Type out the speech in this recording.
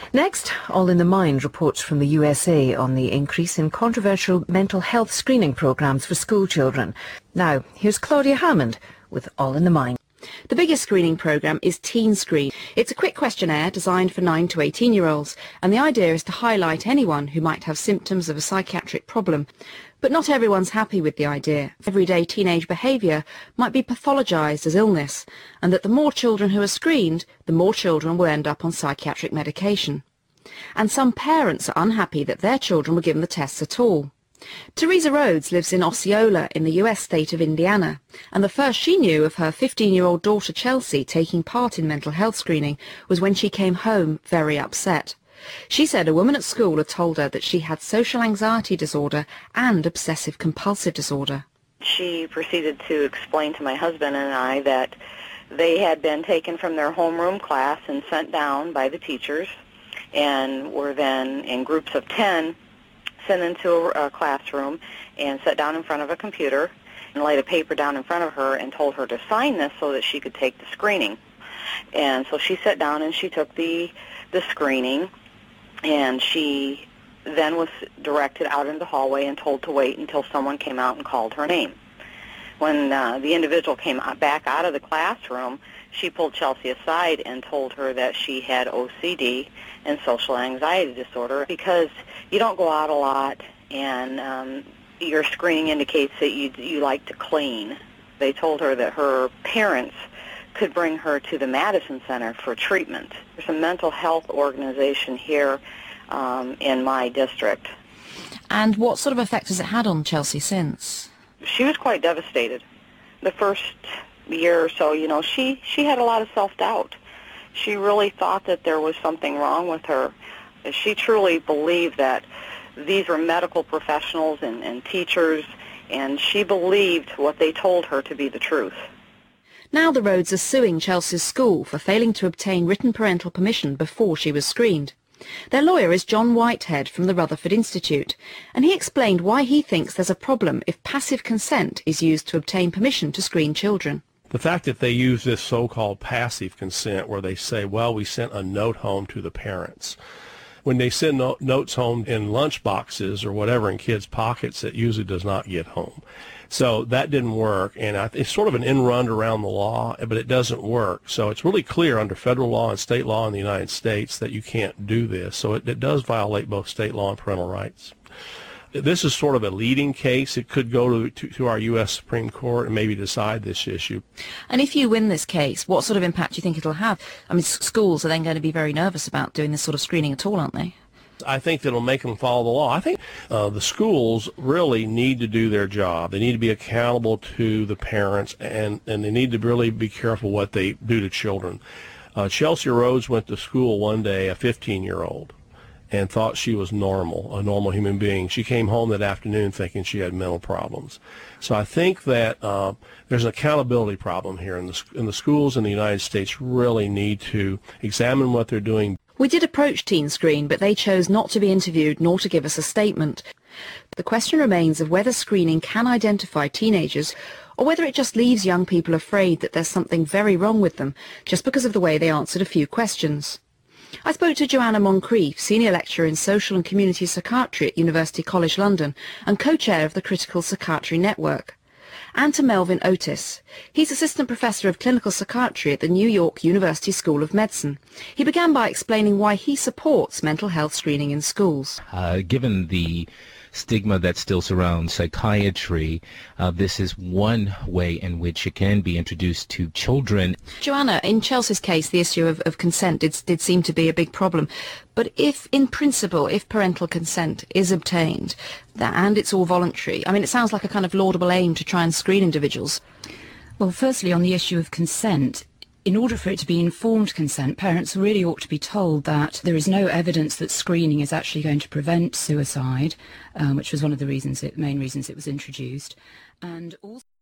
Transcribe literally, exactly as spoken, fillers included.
Next, All in the Mind reports from the U S A on the increase in controversial mental health screening programs for school children. Now, here's Claudia Hammond with All in the Mind. The biggest screening program is Teen Screen. It's a quick questionnaire designed for nine to eighteen year olds, and the idea is to highlight anyone who might have symptoms of a psychiatric problem. But not everyone's happy with the idea. Everyday teenage behaviour might be pathologized as illness, and that the more children who are screened, the more children will end up on psychiatric medication. And some parents are unhappy that their children were given the tests at all. Teresa Rhodes lives in Osceola in the U S state of Indiana, and the first she knew of her fifteen-year-old daughter Chelsea taking part in mental health screening was when she came home very upset. She said a woman at school had told her that she had social anxiety disorder and obsessive-compulsive disorder. She proceeded to explain to my husband and I that they had been taken from their homeroom class and sent down by the teachers, and were then in groups of ten sent into a, a classroom and sat down in front of a computer and laid a paper down in front of her and told her to sign this so that she could take the screening. And so she sat down and she took the the screening, and she then was directed out into the hallway and told to wait until someone came out and called her name. When uh, the individual came back out of the classroom, she pulled Chelsea aside and told her that she had O C D and social anxiety disorder because you don't go out a lot, and um, your screening indicates that you, you like to clean. They told her that her parents could bring her to the Madison Center for treatment. There's a mental health organization here um, in my district. And what sort of effect has it had on Chelsea since? She was quite devastated. The first year or so, you know, she, she had a lot of self-doubt. She really thought that there was something wrong with her. She truly believed that these were medical professionals and, and teachers, and she believed what they told her to be the truth. Now the Rhodes are suing Chelsea's school for failing to obtain written parental permission before she was screened. Their lawyer is John Whitehead from the Rutherford Institute, and he explained why he thinks there's a problem if passive consent is used to obtain permission to screen children. The fact that they use this so-called passive consent where they say, well, we sent a note home to the parents. When they send no notes home in lunch boxes or whatever in kids' pockets, it usually does not get home. So that didn't work, and I, it's sort of an end-run around the law, but it doesn't work. So it's really clear under federal law and state law in the United States that you can't do this. So it, it does violate both state law and parental rights. This is sort of a leading case. It could go to, to, to our U S Supreme Court and maybe decide this issue. And if you win this case, what sort of impact do you think it'll have? I mean, schools are then going to be very nervous about doing this sort of screening at all, aren't they? I think that'll make them follow the law. I think uh, the schools really need to do their job. They need to be accountable to the parents, and, and they need to really be careful what they do to children. Uh, Chelsea Rhodes went to school one day, a fifteen-year-old, and thought she was normal, a normal human being. She came home that afternoon thinking she had mental problems. So I think that uh, there's an accountability problem here, and the, and the schools in the United States really need to examine what they're doing. We did approach Teen Screen, but they chose not to be interviewed nor to give us a statement. The question remains of whether screening can identify teenagers or whether it just leaves young people afraid that there's something very wrong with them just because of the way they answered a few questions. I spoke to Joanna Moncrief, Senior Lecturer in Social and Community Psychiatry at University College London and co-chair of the Critical Psychiatry Network, and to Melvin Otis. He's Assistant Professor of Clinical Psychiatry at the New York University School of Medicine. He began by explaining why he supports mental health screening in schools. Uh, given the stigma that still surrounds psychiatry, uh, this is one way in which it can be introduced to children. Joanna, in Chelsea's case, the issue of, of consent did, did seem to be a big problem. But if, in principle, if parental consent is obtained, that, and it's all voluntary, I mean, it sounds like a kind of laudable aim to try and screen individuals. Well, firstly, on the issue of consent, in order for it to be informed consent, parents really ought to be told that there is no evidence that screening is actually going to prevent suicide, um, which was one of the reasons, it, main reasons it was introduced, and also